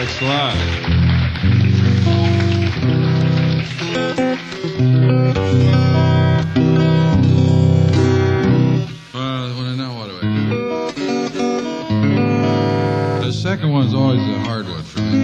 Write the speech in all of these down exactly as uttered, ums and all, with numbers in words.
Thanks a lot. Well, well, now what do I do? The second one's always a hard one for me.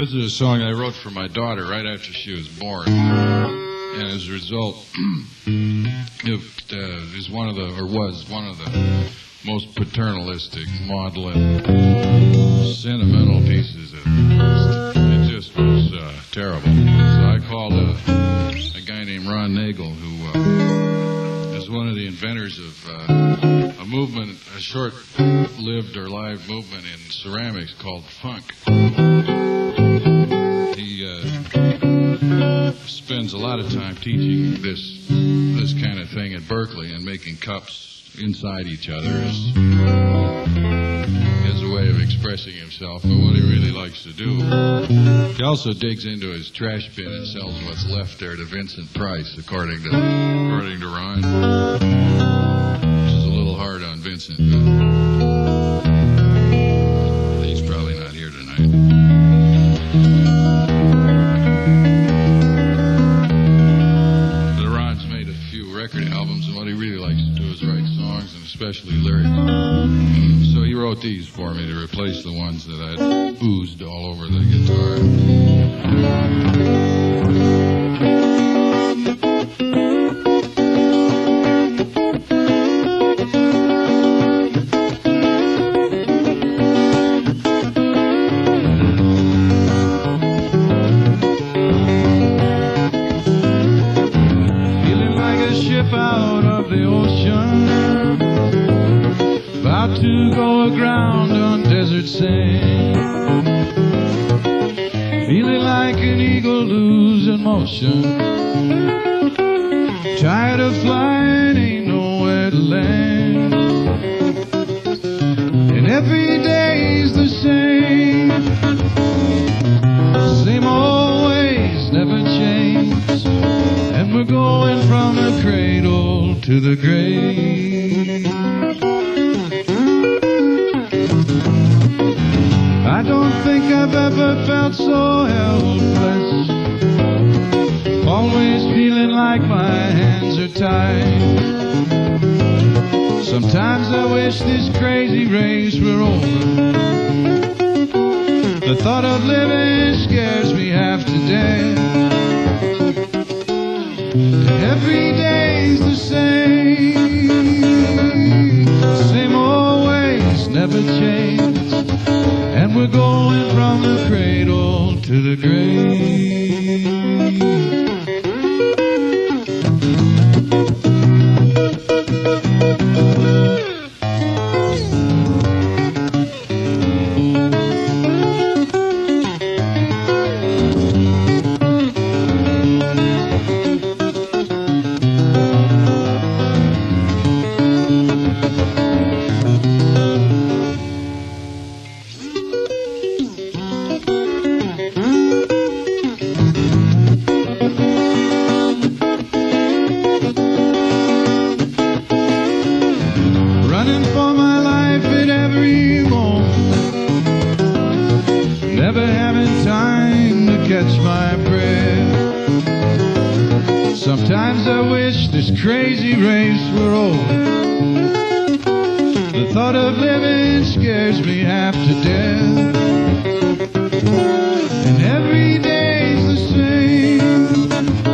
This is a song I wrote for my daughter right after she was born. And as a result, it uh, is one of the, or was one of the most paternalistic, maudlin, sentimental pieces of it. It just was uh, terrible. So I called a, a guy named Ron Nagel, who uh, is one of the inventors of uh, a movement, a short-lived or live movement in ceramics called funk. He uh, spends a lot of time teaching this this kind of thing at Berkeley and making cups inside each other as, as a way of expressing himself. But what he really likes to do, he also digs into his trash bin and sells what's left there to Vincent Price, according to according to Ron, which is a little hard on Vincent. But he's probably not here tonight. Record albums, and what he really likes to do is write songs, and especially lyrics. So he wrote these for me to replace the ones that I'd oozed all over the out of the ocean, about to go aground on desert sand, feeling like an eagle losing motion, tired of flying, ain't nowhere to land, and every day's the same, same old ways never change. And we're going from the cradle to the grave. I don't think I've ever felt so helpless, always feeling like my hands are tied. Sometimes I wish this crazy race were over. The thought of living scares me half to death. Every day's the same, same old ways never change, and we're going from the cradle to the grave. Never having time to catch my breath. Sometimes I wish this crazy race were over. The thought of living scares me half to death. And every day's the same,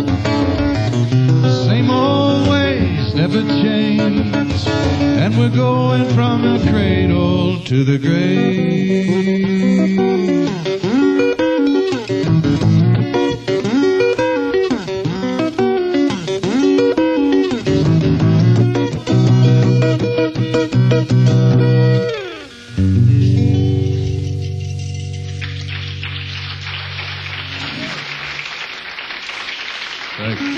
same old ways never change, and we're going from the cradle to the grave. Thank you.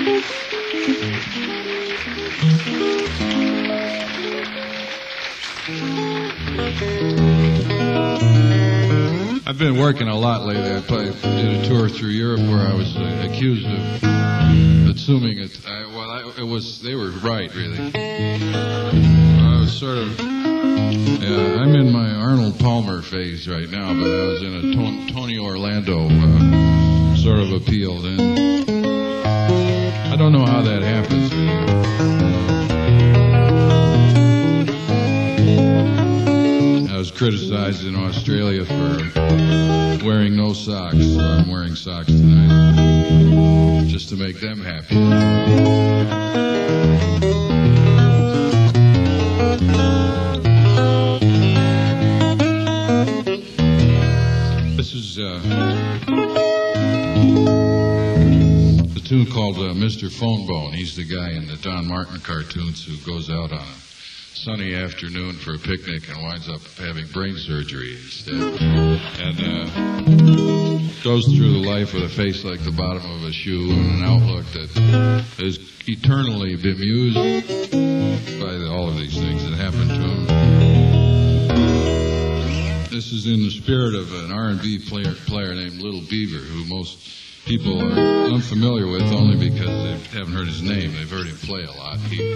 I've been working a lot lately. I played, did a tour through Europe where I was uh, accused of assuming it. I, well, I, it was they were right, really. I was sort of. Yeah, I'm in my Arnold Palmer phase right now, but I was in a Ton, Tony Orlando uh, sort of appeal then. I don't know how that happens. I was was criticized in Australia for wearing no socks, so I'm wearing socks tonight, just to make them happy. This is uh, the tune called uh, Mister Phone Bone. He's the guy in the Don Martin cartoons who goes out on a sunny afternoon for a picnic and winds up having brain surgery instead. And uh, goes through the life with a face like the bottom of a shoe and an outlook that is eternally bemused by the, all of these things that happened to him. This is in the spirit of an R and B player, player named Little Beaver, who most people are unfamiliar with only because they haven't heard his name. They've heard him play a lot. He,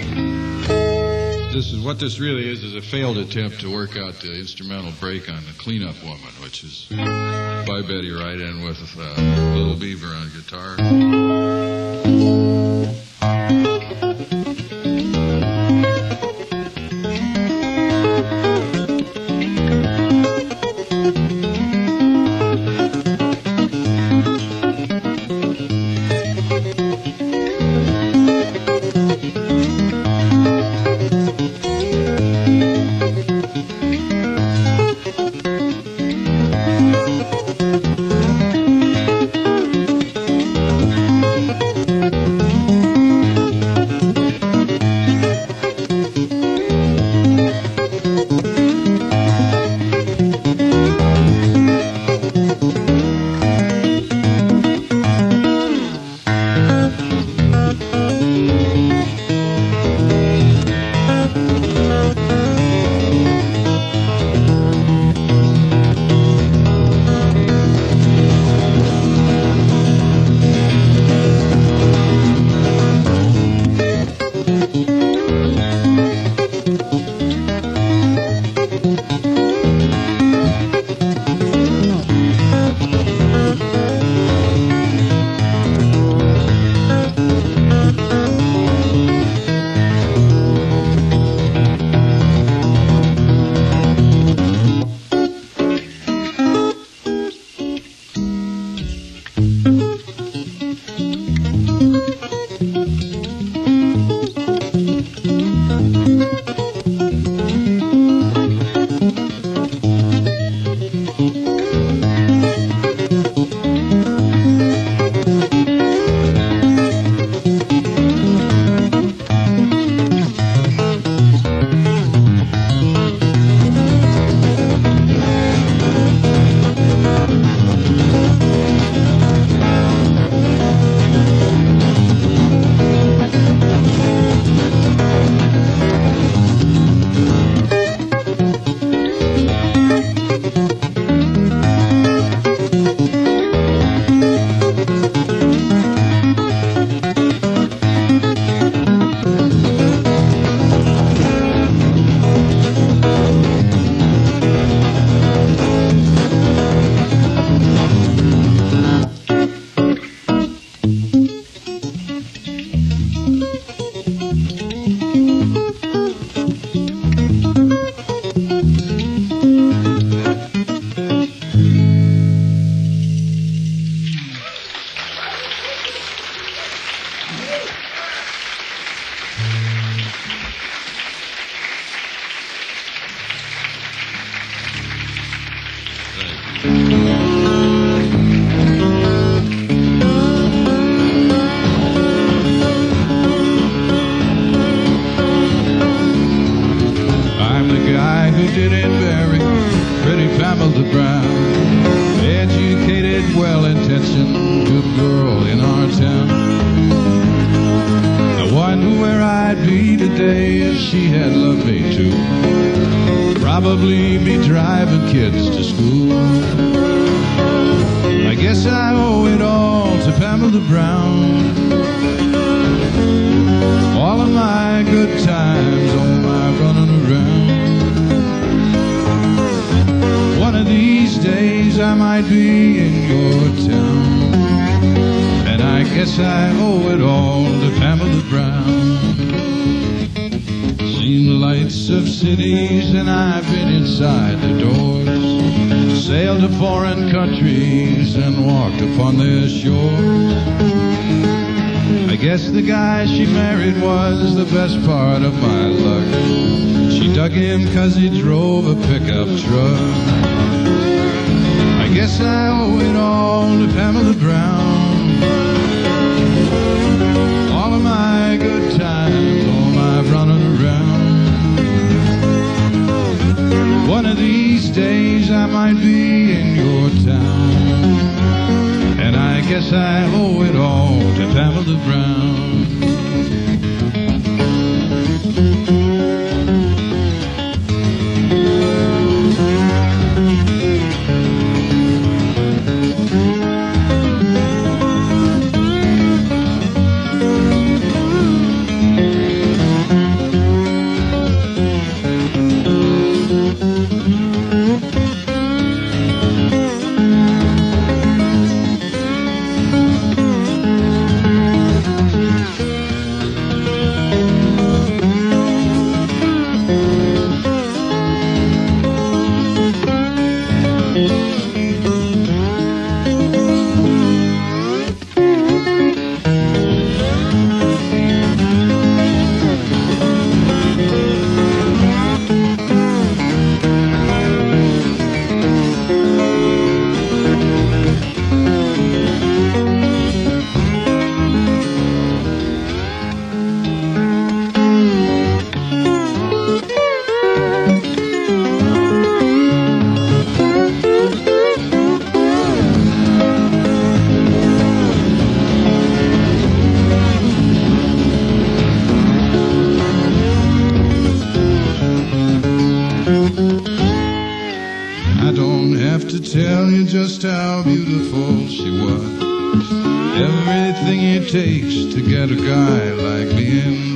This is what this really is: is a failed attempt to work out the instrumental break on "The Cleanup Woman," which is by Betty Wright and with uh, Little Beaver on guitar. seen the lights of cities, and I've been inside the doors, sailed to foreign countries and walked upon their shores. I guess the guy she married was the best part of my luck. She dug him 'cause he drove a pickup truck. I guess I owe it all to Pamela Brown. All of my good times, all my running around. One of these days I might be in your town, and I guess I owe it all to Pamela Brown. Tell you just how beautiful she was. Everything it takes to get a guy like me in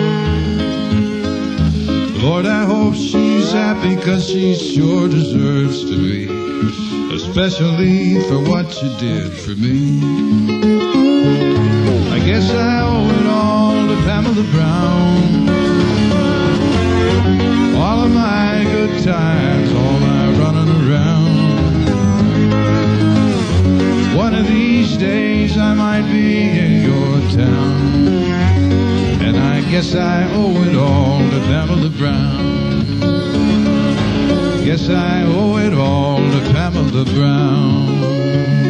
love. Lord, I hope she's happy, 'cause she sure deserves to be, especially for what you did for me. I guess I owe it all to Pamela Brown. All of my good times, all my running around. One of these days I might be in your town, and I guess I owe it all to Pamela Brown. Guess I owe it all to Pamela Brown.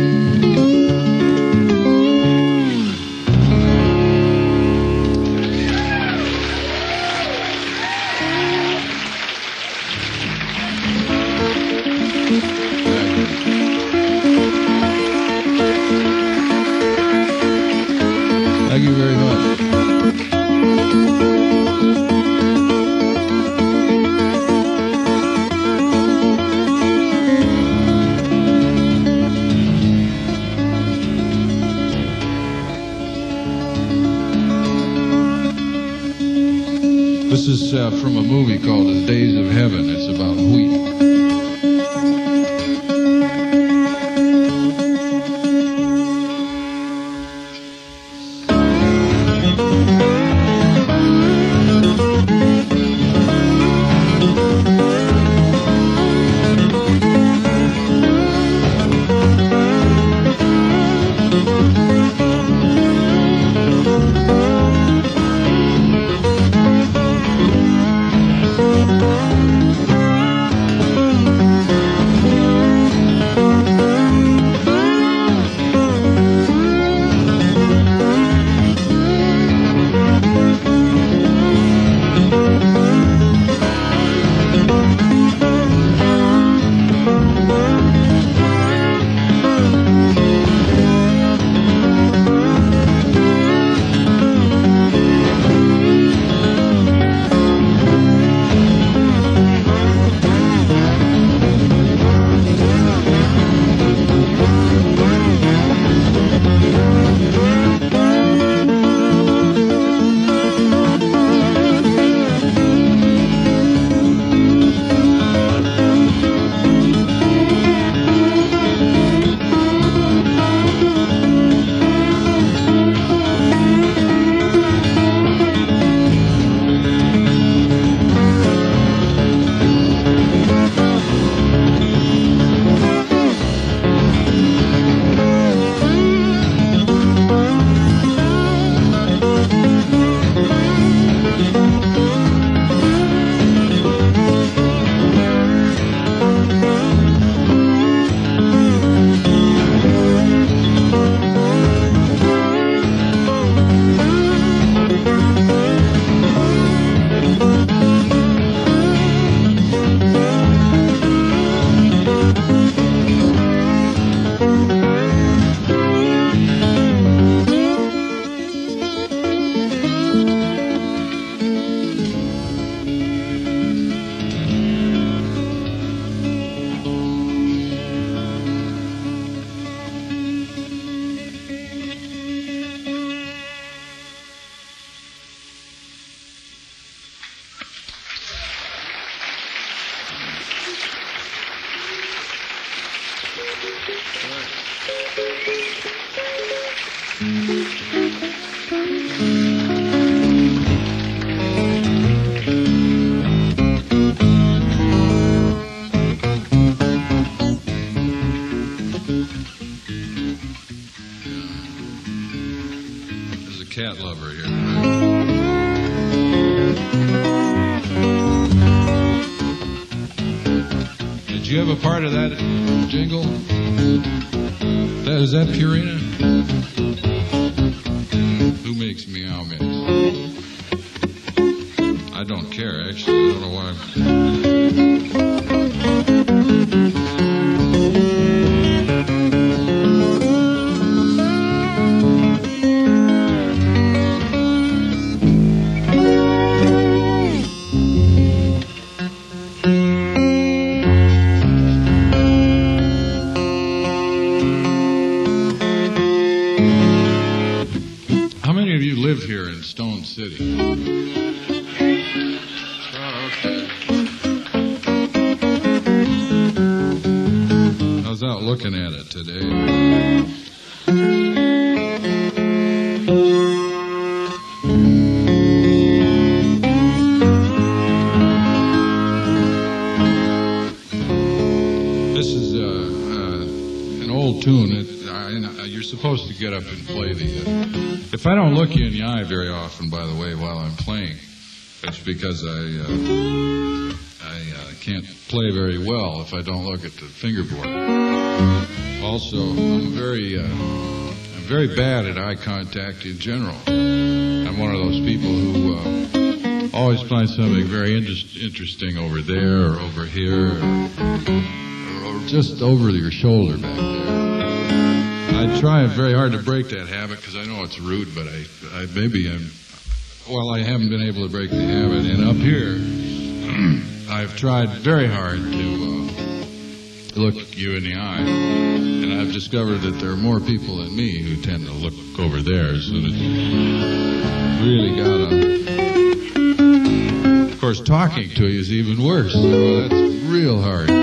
Thank you very much. This is uh, from a movie called The Days of Heaven. It's about wheat. There's a cat lover here. Did you have a part of that jingle? That, is that Purina? Who makes Meow Mix? I don't care, actually. I don't know why. How many of you live here in Stone City? Oh, okay. I was out looking at it today. This is uh, uh, an old tune. It, uh, you're supposed to get up and play the... Uh, if I don't look you in the eye very often, by the way, while I'm playing, it's because I uh, I uh, can't play very well if I don't look at the fingerboard. Also, I'm very uh, I'm very bad at eye contact in general. I'm one of those people who uh, always find something very inter- interesting over there or over here or, or just over your shoulder back there. I try very hard to break that habit because I know it's rude, but I, I maybe I'm, well, I haven't been able to break the habit. And up here, I've tried very hard to uh, look you in the eye, and I've discovered that there are more people than me who tend to look over there. So that really gotta. Of course, talking to you is even worse. So that's real hard.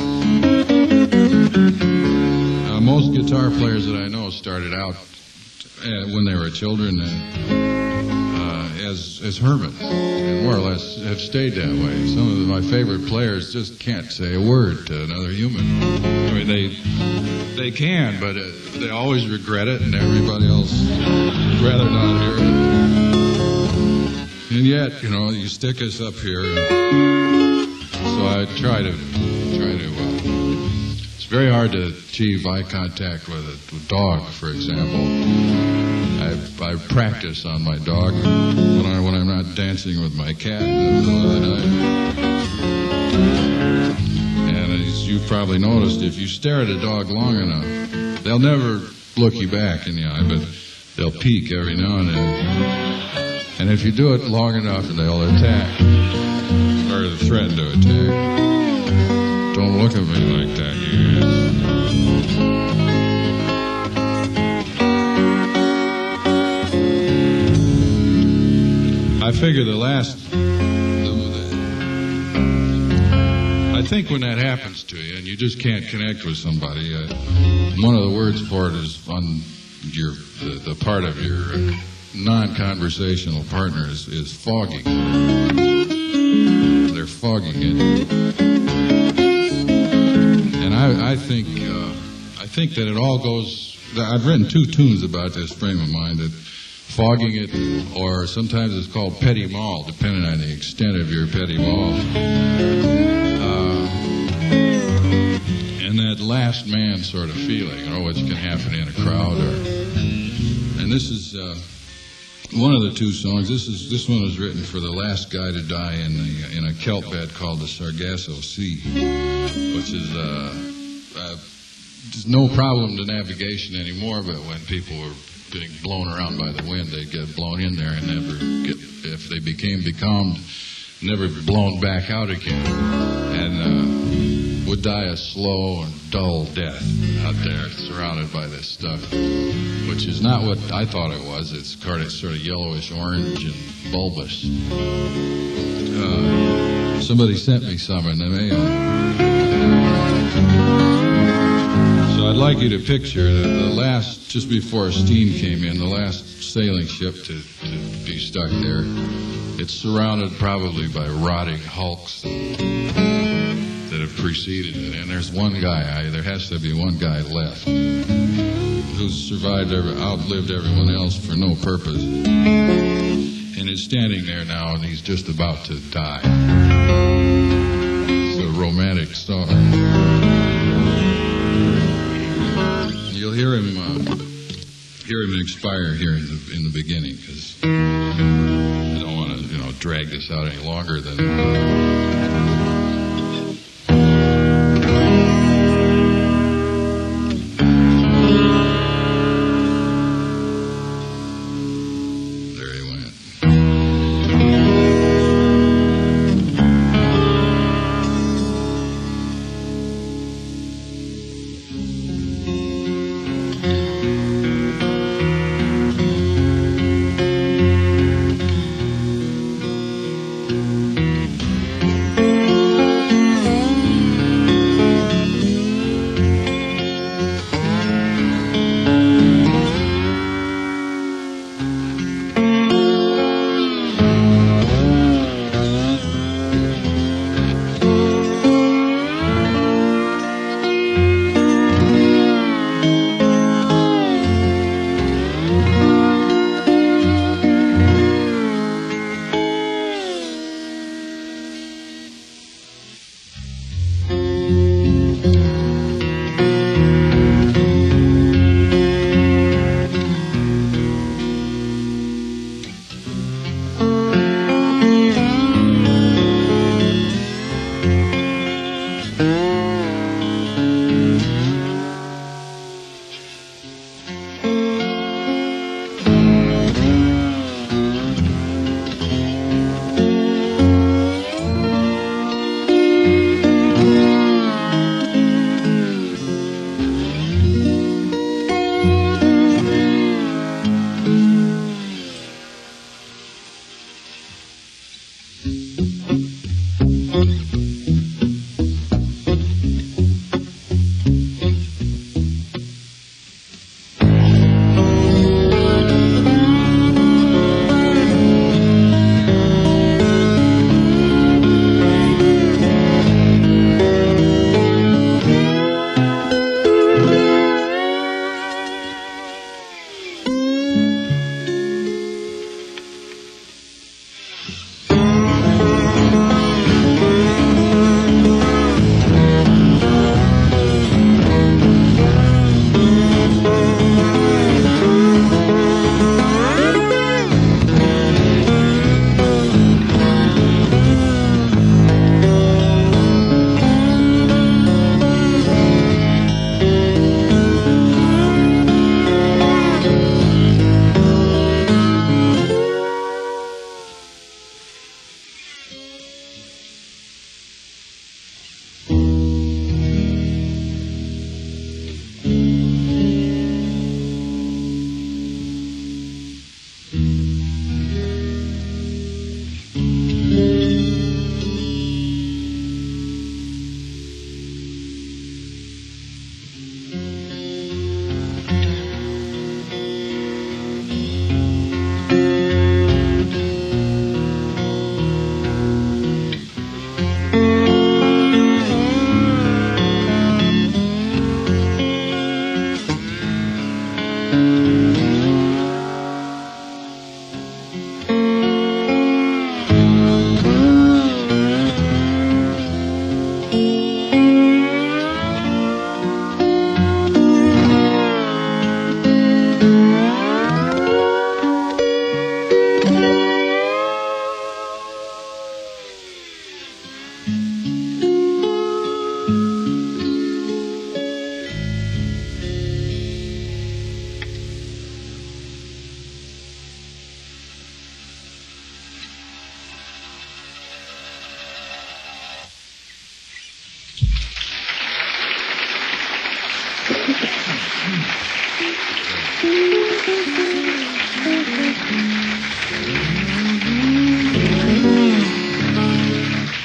Uh, most guitar players that I know started out uh, when they were children and, uh, as as hermits, and more or less have stayed that way. Some of my favorite players just can't say a word to another human. I mean, they they can, but uh, they always regret it, and everybody else would rather not hear it. And yet, you know, you stick us up here, and so I try to try to. Uh, It's very hard to achieve eye contact with a dog, for example. I, I practice on my dog when, I, when I'm not dancing with my cat in the middle of the night. And as you've probably noticed, if you stare at a dog long enough, they'll never look you back in the eye, but they'll peek every now and then. And if you do it long enough, they'll attack, or threaten to attack. Don't look at me like that, you guys. I figure the last... I think when that happens to you and you just can't connect with somebody, uh, one of the words for it is on your the, the part of your uh, non-conversational partner is, is fogging. They're fogging it. And I, I think uh, I think that it all goes. I've written two tunes about this frame of mind: that fogging it, or sometimes it's called petit mal, depending on the extent of your petit mal. Uh, and that last man sort of feeling, you know, which can happen in a crowd. Or, and this is uh, one of the two songs. This is this one was written for the last guy to die in the in a kelp bed called the Sargasso Sea, which is uh, uh, just no problem to navigation anymore. But when people were being blown around by the wind, they'd get blown in there and never get. If they became becalmed, never be blown back out again, and uh, would die a slow and dull death out there, surrounded by this stuff, which is not what I thought it was. It's sort of, sort of yellowish orange and bulbous. Uh, somebody sent me some in the mail. I'd like you to picture the, the last, just before steam came in, the last sailing ship to, to be stuck there. It's surrounded probably by rotting hulks that have preceded it. And there's one guy, I, there has to be one guy left, who's survived, every, outlived everyone else for no purpose. And is standing there now, and he's just about to die. It's a romantic song. You'll hear him uh, hear him expire here in the, in the beginning, because I don't want to, you know, drag this out any longer than.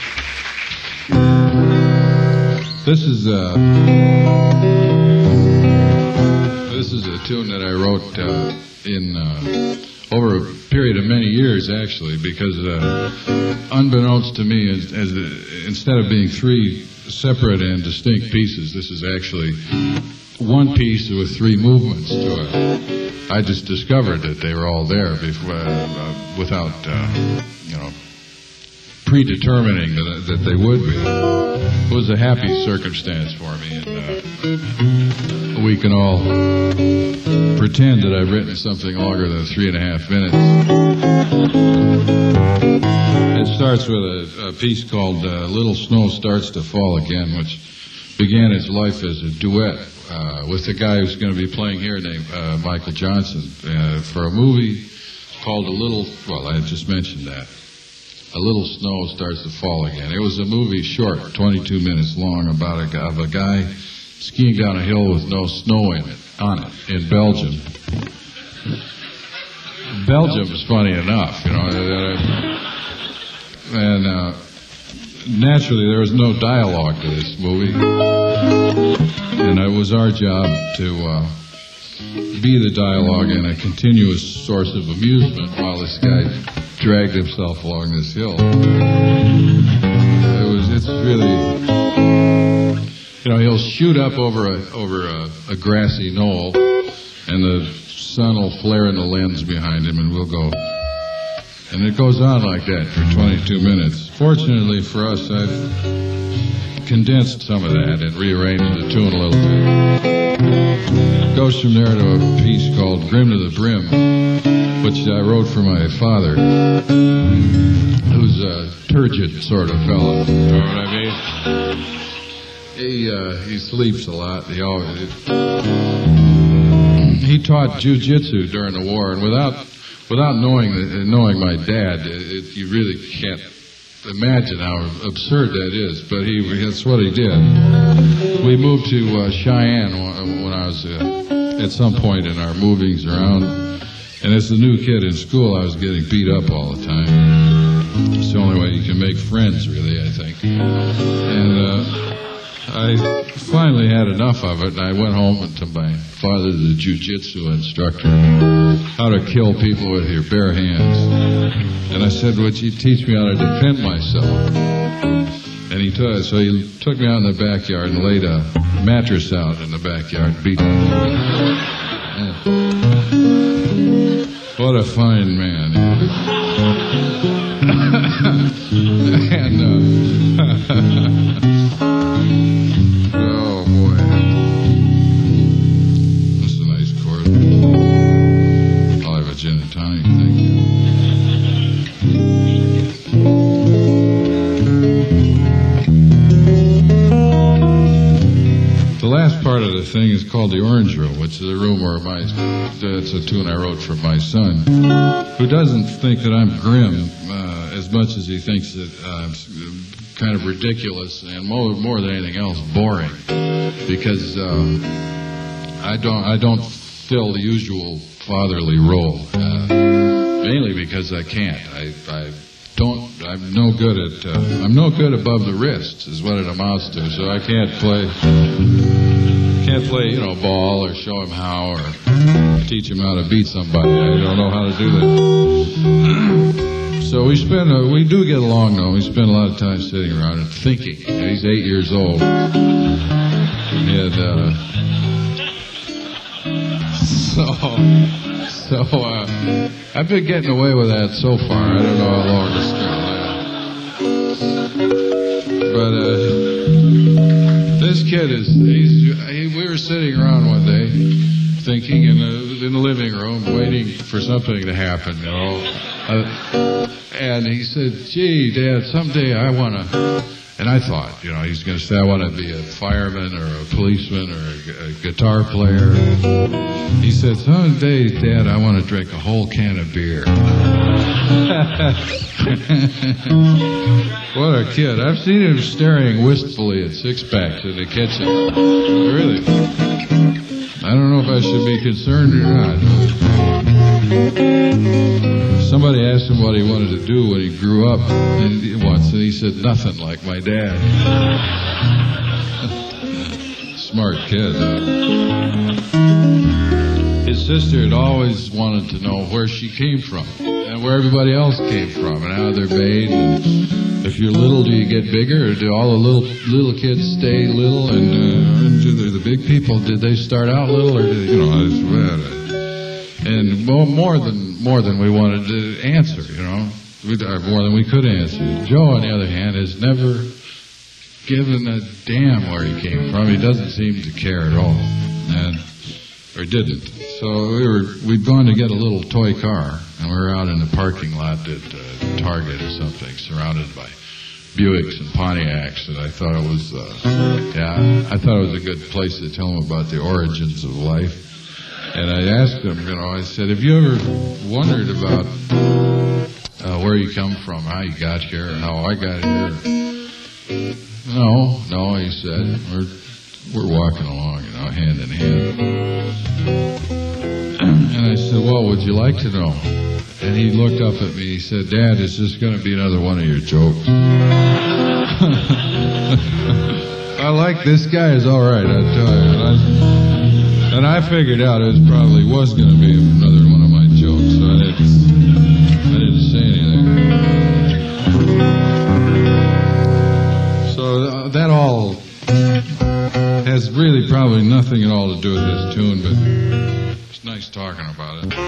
This is uh, is a tune that I wrote uh, in uh, over a period of many years, actually, because uh, unbeknownst to me, as, as a, instead of being three separate and distinct pieces, this is actually one piece with three movements to it. I just discovered that they were all there before, uh, without, uh, you know, predetermining that, that they would be. It was a happy circumstance for me, and uh, we can all pretend that I've written something longer than three and a half minutes. It starts with a, a piece called uh, Little Snow Starts to Fall Again, which began its life as a duet uh, with the guy who's going to be playing here named uh, Michael Johnson uh, for a movie called A Little, well, I just mentioned that. A Little Snow Starts to Fall Again. It was a movie short, twenty-two minutes long, about a, of a guy skiing down a hill with no snow in it, on it, in Belgium. Belgium's funny enough, you know. And uh, naturally, there was no dialogue to this movie. And it was our job to uh, be the dialogue and a continuous source of amusement while this guy dragged himself along this hill. It was, it's really, you know, he'll shoot up over a, over a, a grassy knoll, and the sun will flare in the lens behind him, and we'll go. And it goes on like that for twenty-two minutes. Fortunately for us, I've condensed some of that and rearranged the tune a little bit. It goes from there to a piece called Grim to the Brim, which I wrote for my father, who's a turgid sort of fellow. You know what I mean? He uh, he sleeps a lot. He always he taught jujitsu during the war, and without without knowing knowing my dad, it, you really can't imagine how absurd that is. But he that's what he did. We moved to uh, Cheyenne when I was uh, at some point in our movings around. And as a new kid in school, I was getting beat up all the time. It's the only way you can make friends, really, I think. And uh, I finally had enough of it, and I went home to my father, the jiu-jitsu instructor, how to kill people with your bare hands. And I said, would you teach me how to defend myself? And he took, so he took me out in the backyard and laid a mattress out in the backyard and beat me. What a fine man. And, uh, oh, boy. This is a nice chord. I'll have a gin and tonic, thank you. The last part of the thing is called the Orange Room, which is a room where my, it's a tune I wrote for my son, who doesn't think that I'm grim uh, as much as he thinks that uh, I'm kind of ridiculous and more, more than anything else, boring, because uh, I don't I don't fill the usual fatherly role, uh, mainly because I can't. I, I don't. I'm no good at. Uh, I'm no good above the wrists, is what it amounts to. So I can't play. Can't play, you know, ball or show him how or teach him how to beat somebody. I don't know how to do that. So we spend. Uh, we do get along though. We spend a lot of time sitting around and thinking. You know, he's eight years old, and uh, so. So, uh, I've been getting away with that so far. I don't know how long it's going to last. But, uh, this kid is, he's, he, we were sitting around one day thinking in the, in the living room, waiting for something to happen, you know. Uh, and he said, gee, Dad, someday I want to, and I thought, you know, he's going to say, I want to be a fireman or a policeman or a, a guitar player. He said, someday, Dad, I want to drink a whole can of beer. What a kid. I've seen him staring wistfully at six-packs in the kitchen. Really. I don't know if I should be concerned or not. Somebody asked him what he wanted to do when he grew up and once, and he said, nothing, like my dad. Smart kid. Huh? sister had always wanted to know where she came from and where everybody else came from and how they're made. And if you're little, do you get bigger, or do all the little little kids stay little? And uh, do the, the big people, did they start out little, or did, you know? It's, and more, more than more than we wanted to answer, you know, or more than we could answer. Joe, on the other hand, has never given a damn where he came from. He doesn't seem to care at all, and or didn't. So we were we'd gone to get a little toy car, and we were out in the parking lot at uh, Target or something, surrounded by Buicks and Pontiacs, and I thought it was uh, yeah, I thought it was a good place to tell him about the origins of life. And I asked him, you know, I said, have you ever wondered about uh, where you come from, how you got here, how I got here? No, no, he said. We're we're walking along, you know, hand in hand. And I said, well, would you like to know? And he looked up at me. He said, Dad, is this going to be another one of your jokes? I like this guy is all right, I tell you. And I, and I figured out it was probably was going to be another one of my jokes, so I didn't, I didn't say anything. So uh, that all has really probably nothing at all to do with this tune, but it's nice talking about it.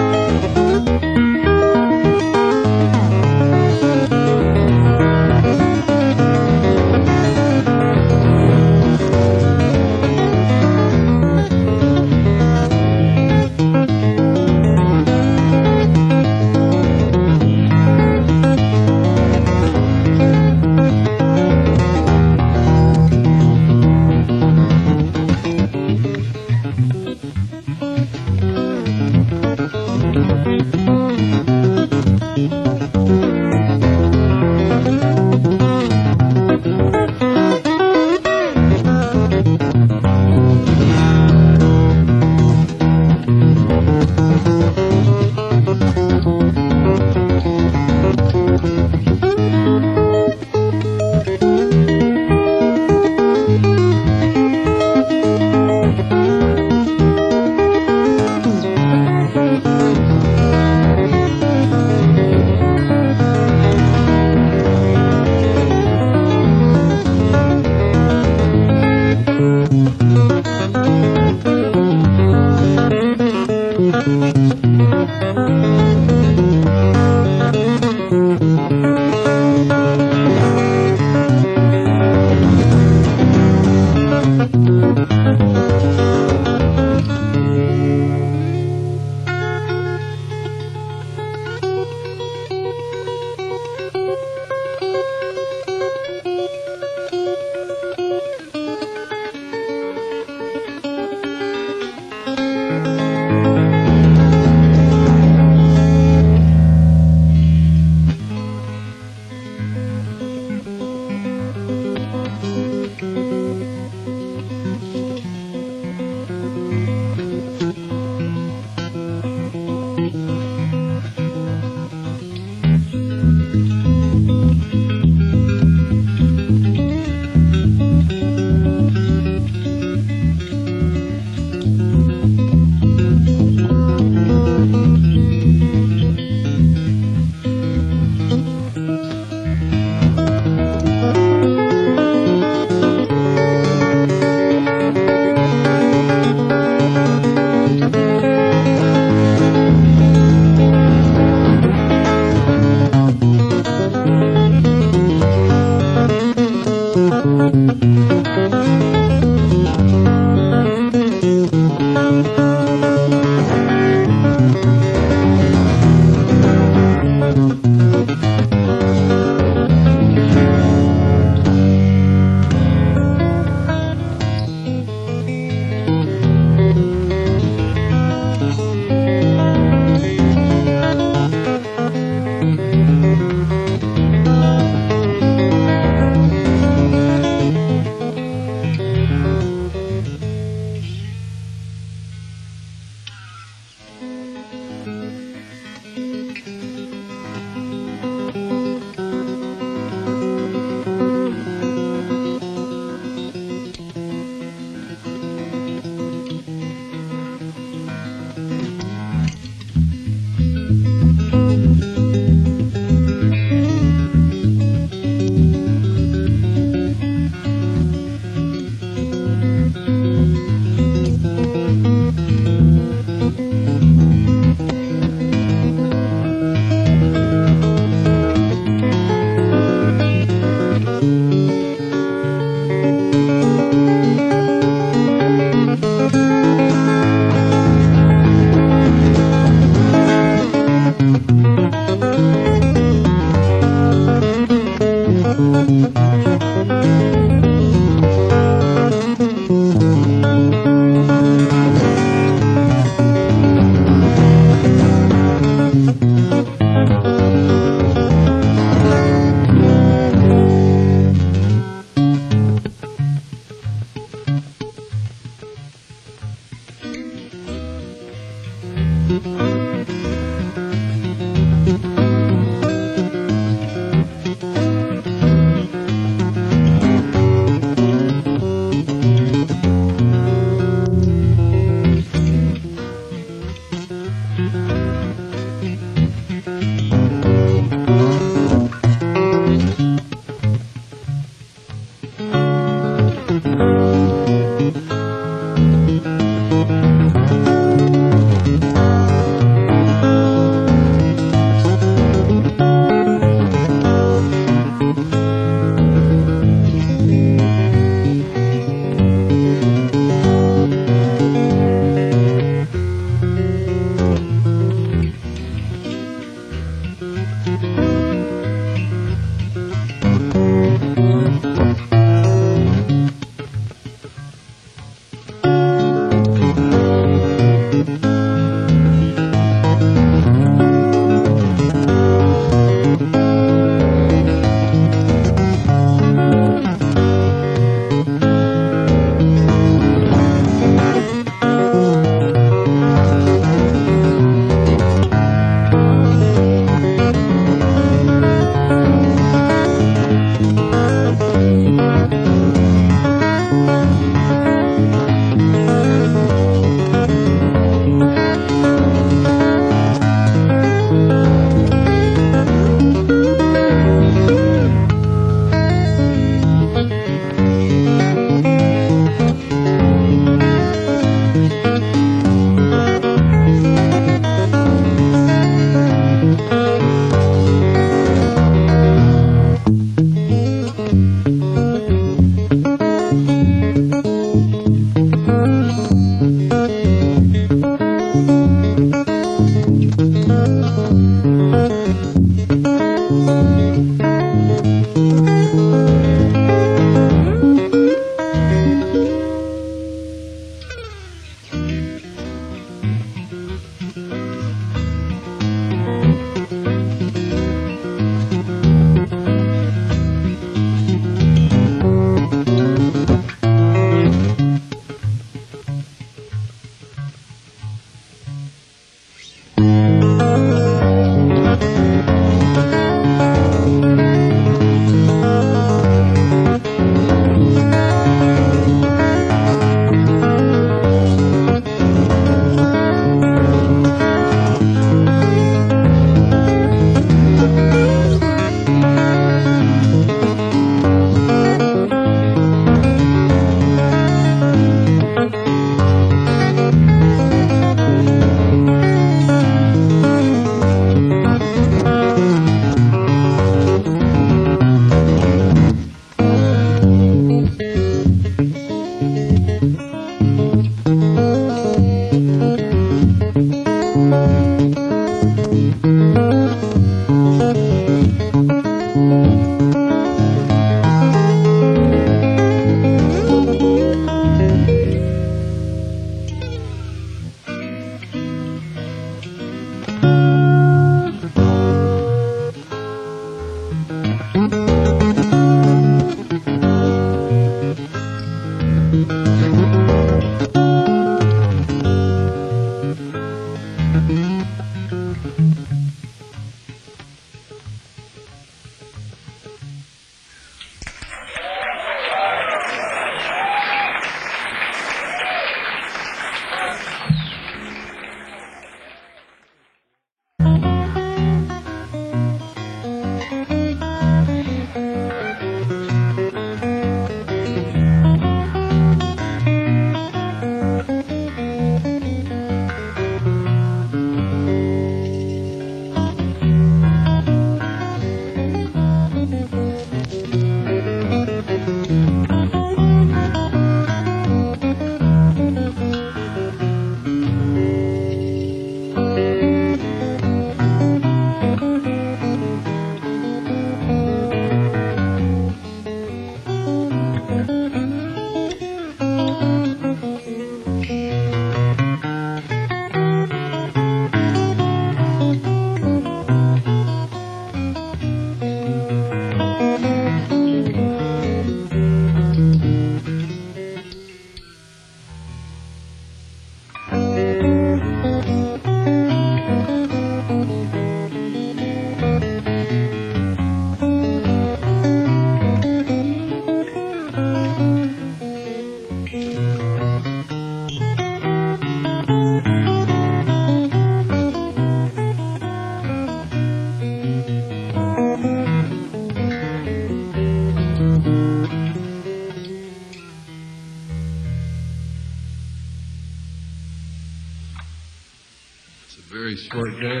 very short day.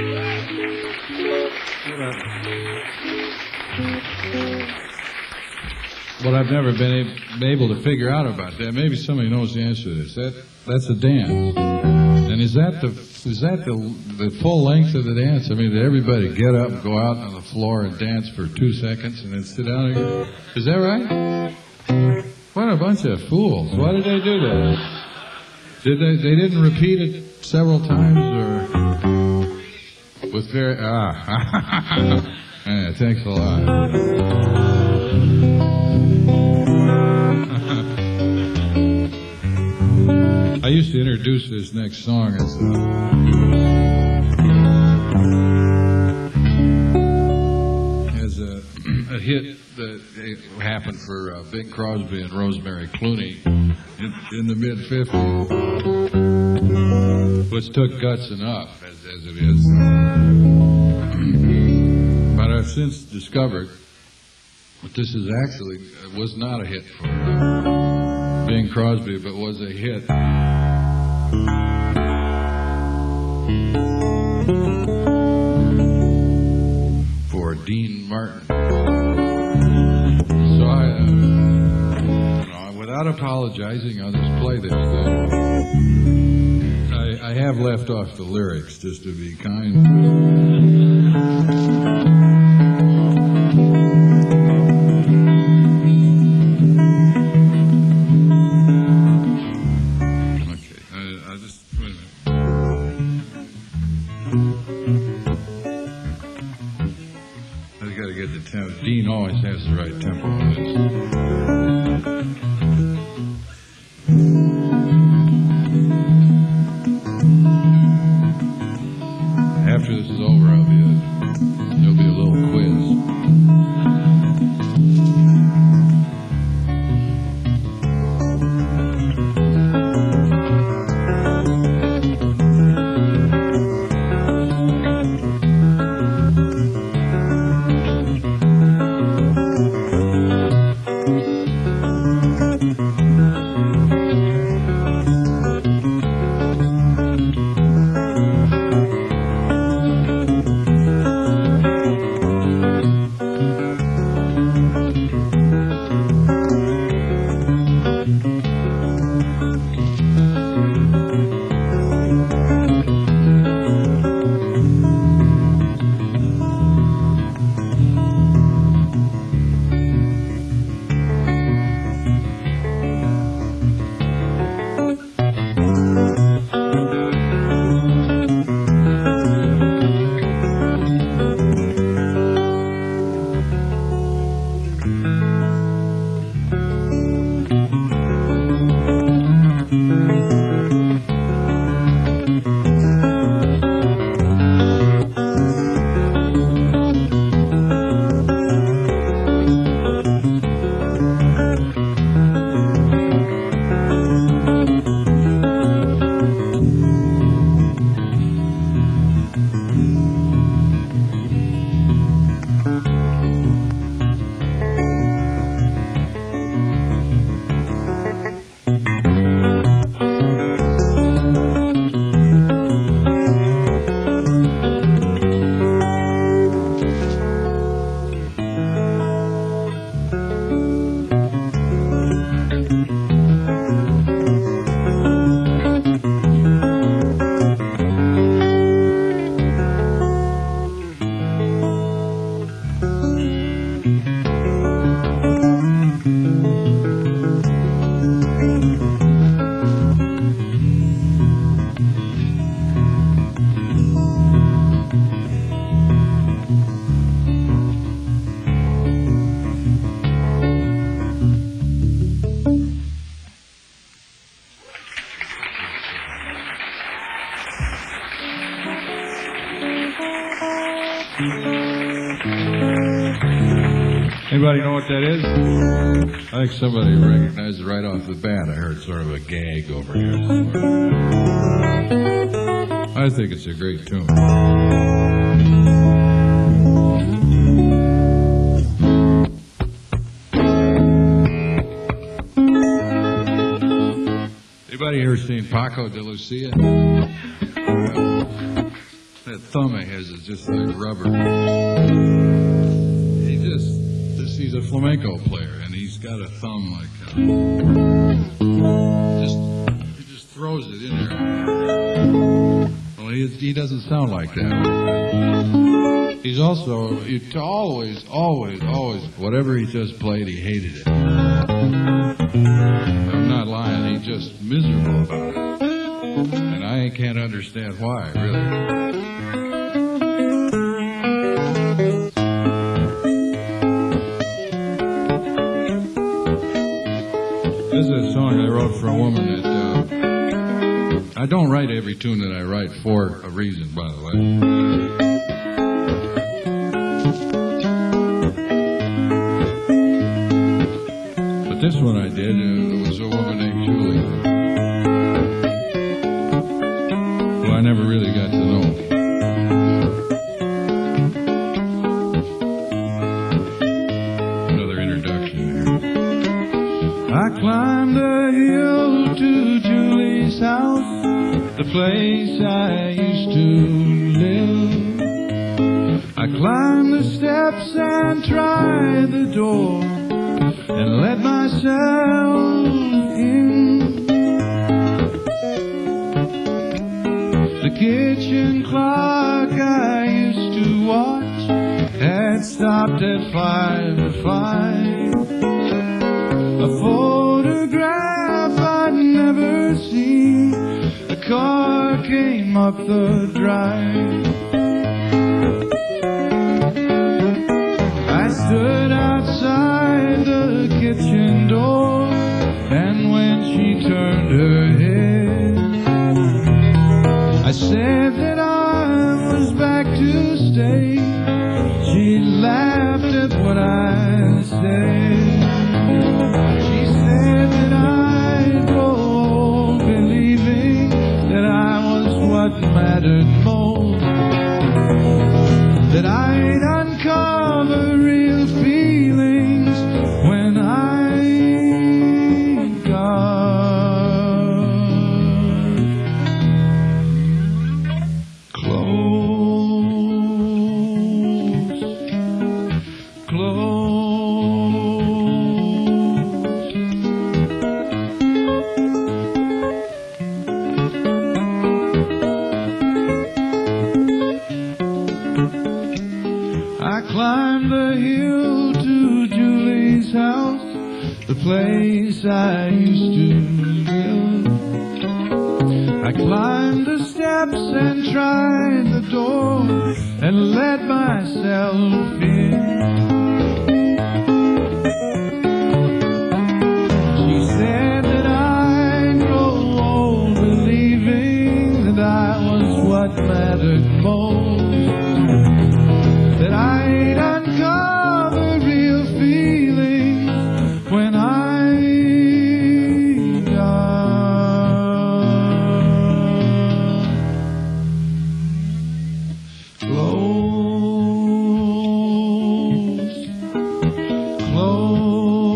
What I've never been able to figure out about that, maybe somebody knows the answer to this. That that's a dance, and is that the is that the the full length of the dance? I mean, did everybody get up, go out on the floor, and dance for two seconds, and then sit down again? Is that right? What a bunch of fools! Why did they do that? Did they? They didn't repeat it several times, or with very ah. Yeah, thanks a lot. I used to introduce this next song as a, as a, a hit that happened for uh, Bing Crosby and Rosemary Clooney in, in the mid fifties, which took guts enough, as, as it is. But I've since discovered that this is actually, it was not a hit for uh, Bing Crosby, but was a hit for Dean Martin. So I, uh, you know, without apologizing, I'll just play this thing. I, I have left off the lyrics just to be kind. Okay, I, I just, wait a minute. I've got to get the tempo. Dean always has the right tempo on this. After this is over, I'll be a, there'll be a little quiz. Anybody know what that is? I think somebody recognized it right off the bat. I heard sort of a gag over here somewhere. I think it's a great tune. Anybody here seen Paco de Lucia? That thumb he has is just like rubber. He just, this, he's a flamenco player, and he's got a thumb like uh, just, he just throws it in there. Well, he, he doesn't sound like that. He's also, he always, always, always, whatever he just played, he hated it. I'm not lying, he's just miserable about it. And I can't understand why, really. This is a song I wrote for a woman that, uh, I don't write every tune that I write for a reason, by the way. But this one I did. Uh, it was a woman named Julie, who I never really got to know. Another introduction here. I climbed the hill to Julie's house, the place I used to live. I climbed the steps and tried the door and let myself in. The kitchen clock I used to watch had stopped at five to five. A photograph I'd never seen, a car came up the drive. I stood outside the kitchen door, and when she turned her head, I said that I was back to stay. She laughed at what I said. She said that I'd grow old believing that I was what mattered most, that I'd uncover real feelings when I got close, close. I climbed the hill to Julie's house, the place I used to live. I climbed the steps and tried the door and let myself in. She said that I'd grow old believing that I was what mattered most, that I'd uncover real feelings when I got close, close.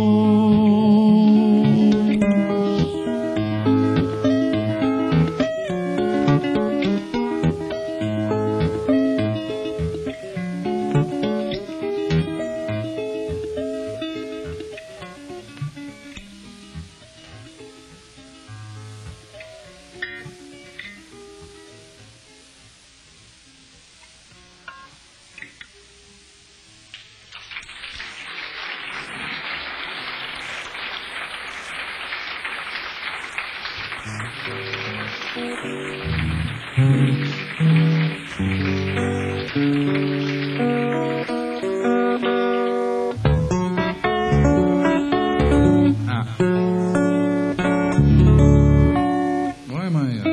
Ah. Why am I? Uh...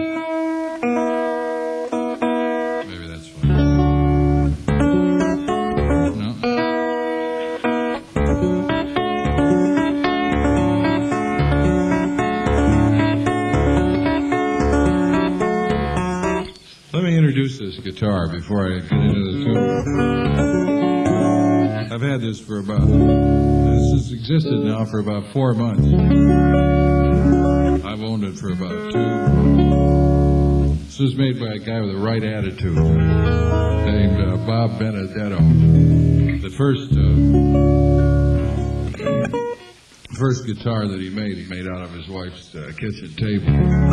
Maybe that's fine. No. Let me introduce this guitar before I get into the tune. I've had this for about, this has existed now for about four months. I've owned it for about two. This was made by a guy with a right attitude named uh, Bob Benedetto. The first, uh, first guitar that he made, he made out of his wife's uh, kitchen table.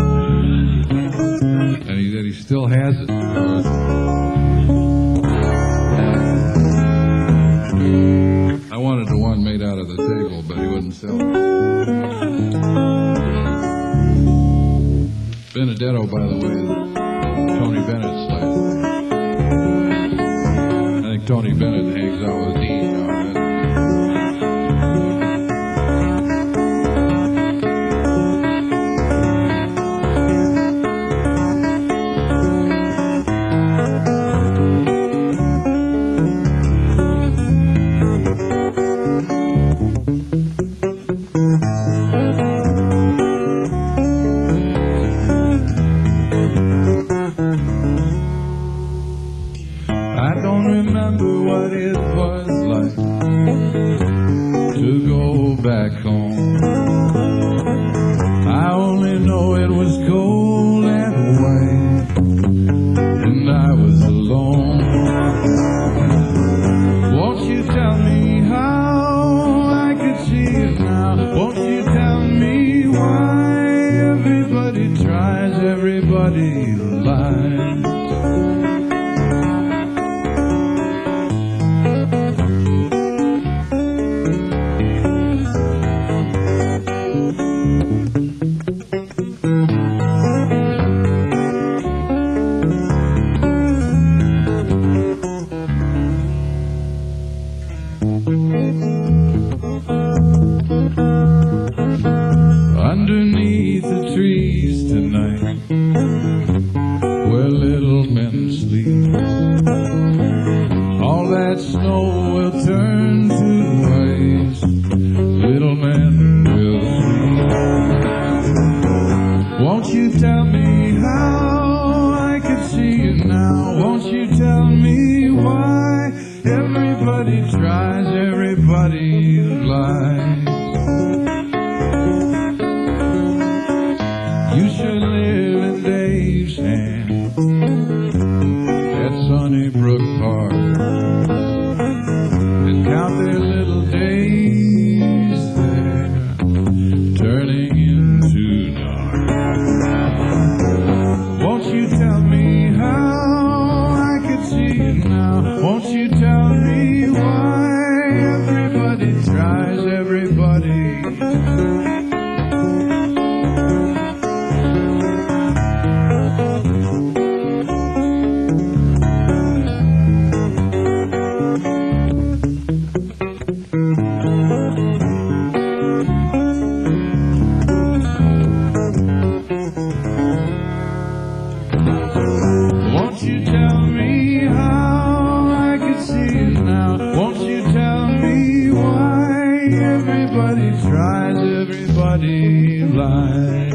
And he, and he still has it. I wanted the one made out of the table, but he wouldn't sell it. Benedetto, by the way, is Tony Bennett's last name. I think Tony Bennett hangs out with Dean now and then. alone. I only know it was cold and white, and I was alone. Won't you tell me how I could see it now? Won't you tell me why everybody tries, everybody lies? Underneath the trees tonight, where little men sleep, all that snow will turn to ice. Little men will sleep. Won't you tell me how I can see it now? Won't you tell me why everybody tries, everybody lies? You should live in Dave's hand at Sunnybrook Park and count their little days there turning into dark. Won't you tell me how I can see it now? Won't you tell me why everybody tries, everybody? Won't you tell me how I can see it now? Won't you tell me why everybody tries, everybody lies?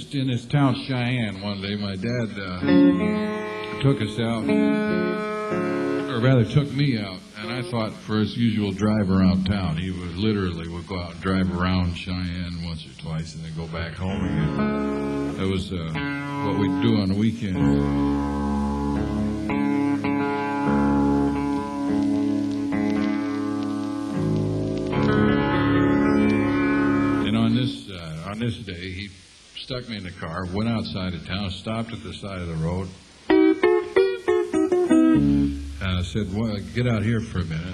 in this town, Cheyenne, one day. My dad uh, took us out, or rather took me out, and I thought for his usual drive around town. He would literally would go out and drive around Cheyenne once or twice and then go back home again. That was uh, what we'd do on the weekends. On this day, he stuck me in the car, went outside of town, stopped at the side of the road, and I said, well, get out here for a minute.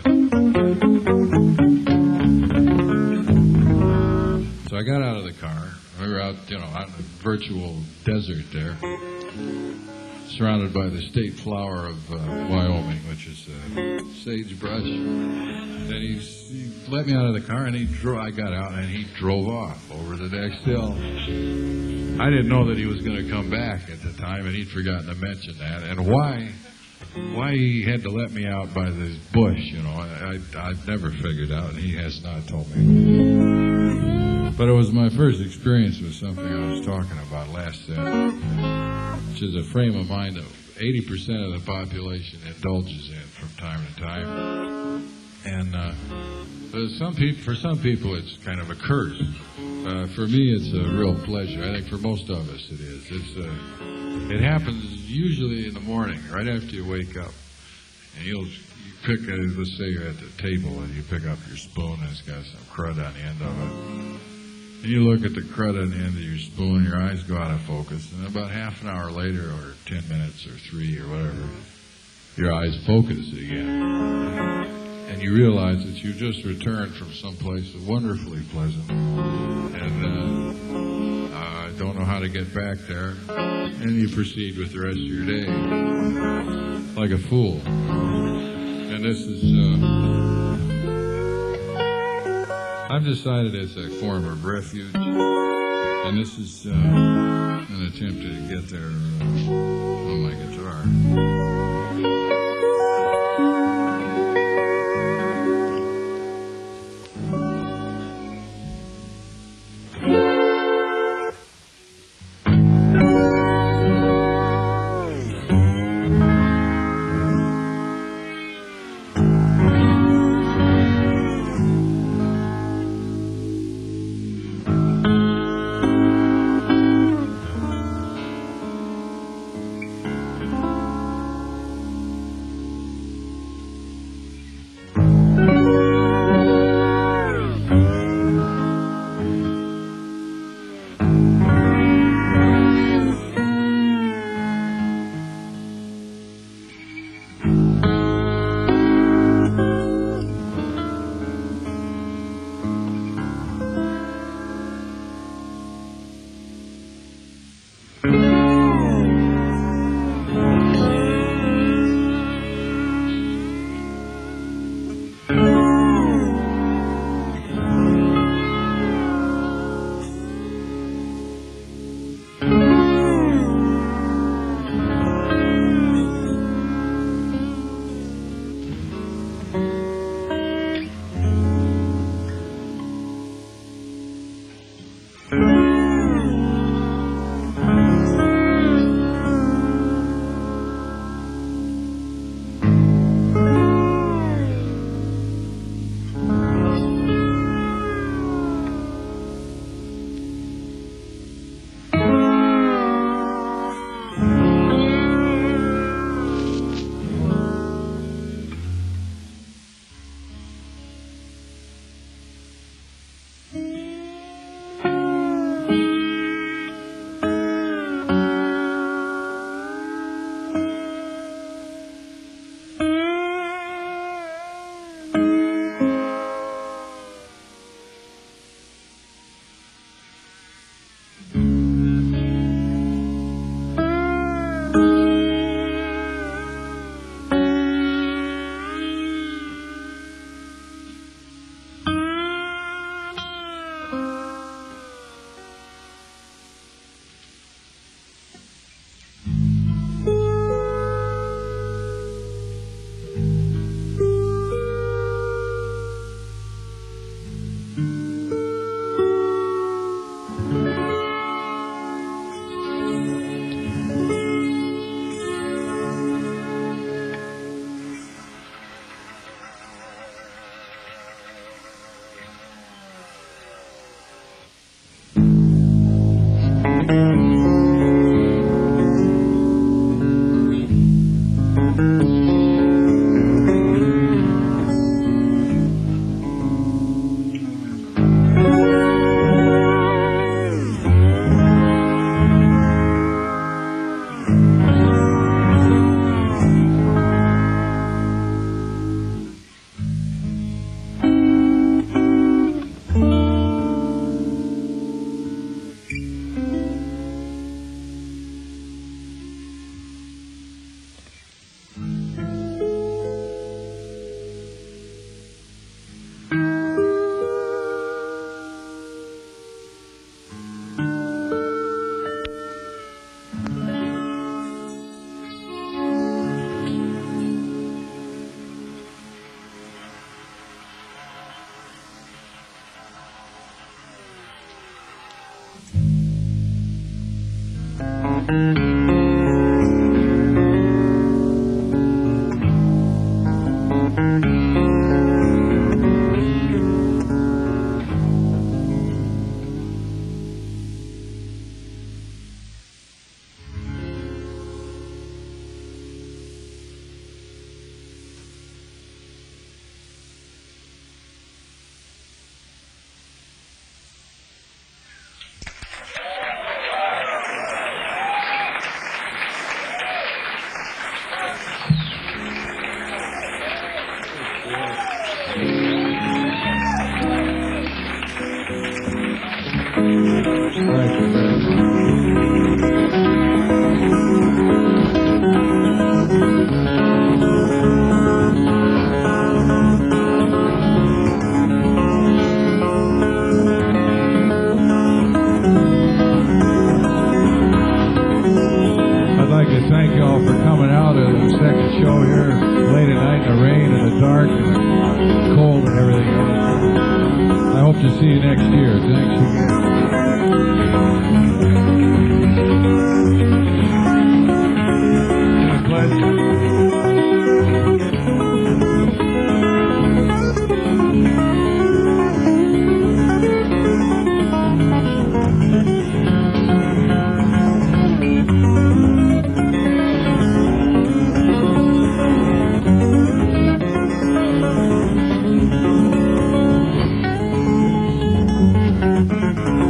So I got out of the car. We were out, you know, out in a virtual desert there, surrounded by the state flower of uh, Wyoming, which is uh, sagebrush. Then he, he let me out of the car, and he drove. I got out, and he drove off over the next hill. I didn't know that he was going to come back at the time, and he'd forgotten to mention that. And why, why he had to let me out by this bush, you know, I, I, I've never figured out, and he has not told me. But it was my first experience with something I was talking about last set, which is a frame of mind that eighty percent of the population indulges in from time to time. And uh, some people, for some people, it's kind of a curse. Uh, for me, it's a real pleasure. I think for most of us, it is. It's uh, it happens usually in the morning, right after you wake up, and you'll you pick. Uh, let's say you're at the table and you pick up your spoon and it's got some crud on the end of it. And you look at the crud on the end of your spoon, your eyes go out of focus, and about half an hour later, or ten minutes, or three, or whatever, your eyes focus again. And you realize that you just returned from someplace wonderfully pleasant, and uh, I don't know how to get back there, and you proceed with the rest of your day like a fool. And this is, uh, I've decided it's a form of refuge, and this is uh, an attempt to get there uh, on my guitar. I'd like to thank you all for coming out to the second show here late at night in the rain and the dark and the cold and everything else. I hope to see you next year. Thanks again. It's a pleasure. Thank you.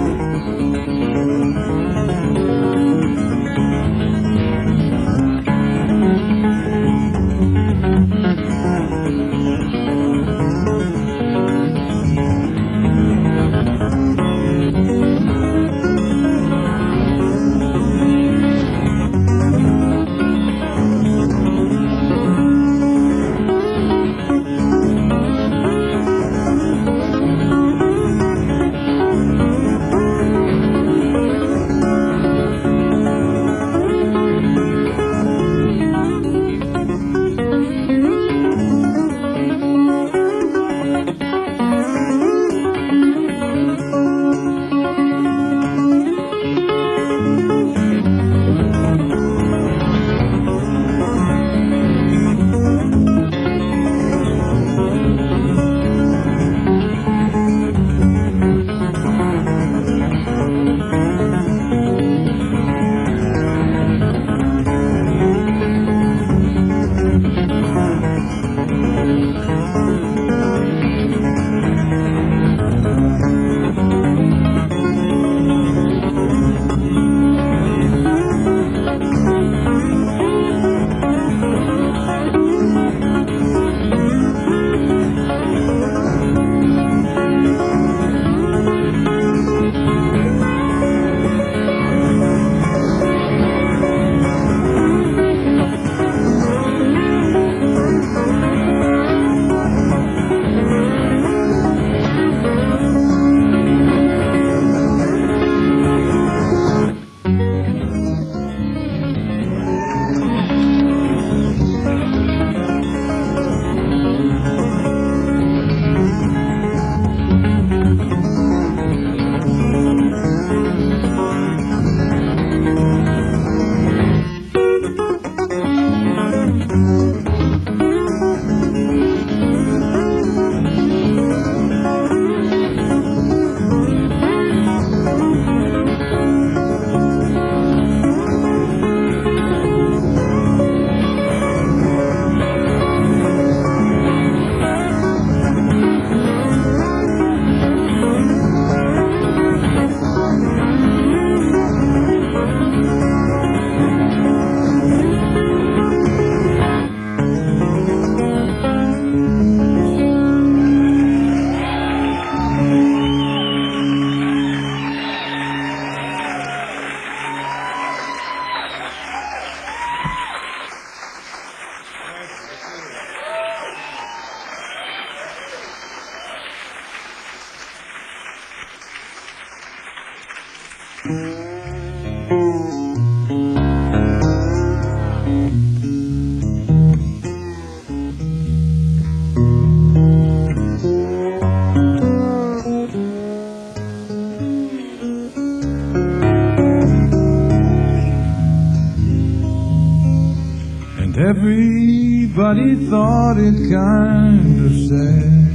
Everybody thought it kind of sad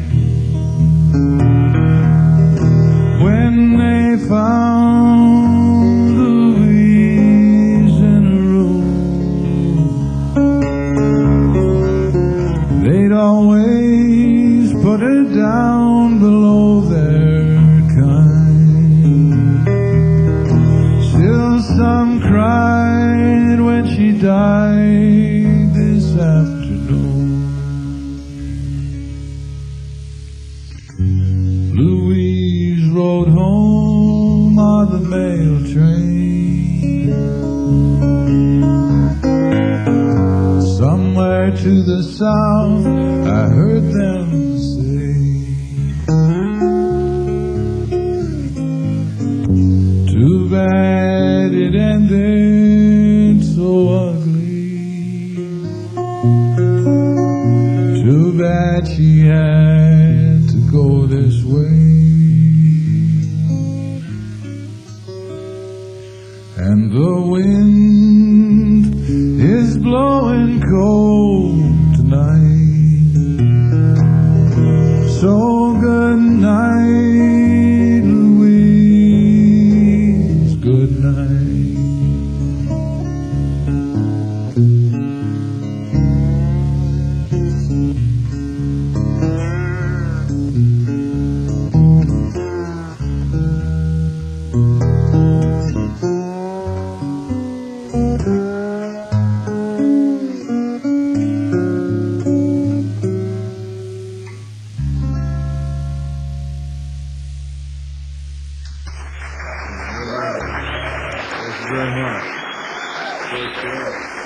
when they found Louise in a room. They'd always put her down below their kind. Still some cried when she died this afternoon. Louise rode home on the mail train, somewhere to the south, I heard them say. Too bad it ended so ugly. Too bad she had to go this way. And the wind is blowing cold tonight. So good night, Louise, good night. Thank you very much. Take care.